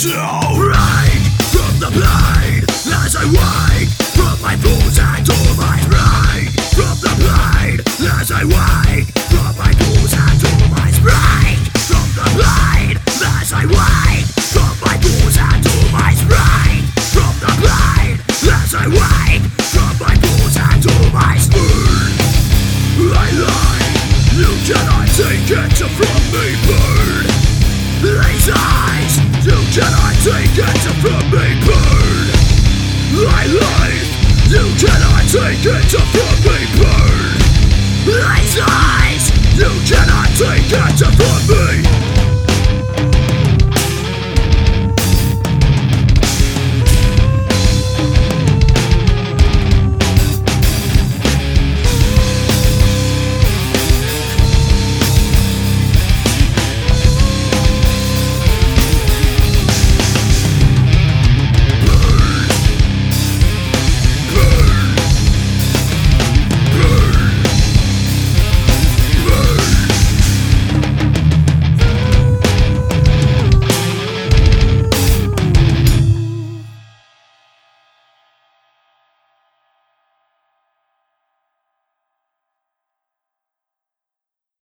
Right from the blade as I wake from my boots and all my pride. From the blade as I wake from my boots and all my pride. From the blade as I wake from my boots and all my pride. From the blade as I wake from my boots and all my pride. I lie, you cannot take it from me, bird. These eyes, you cannot take it from me, bird. I lie, you cannot take it from me, bird. These eyes, you cannot take it from me, bird.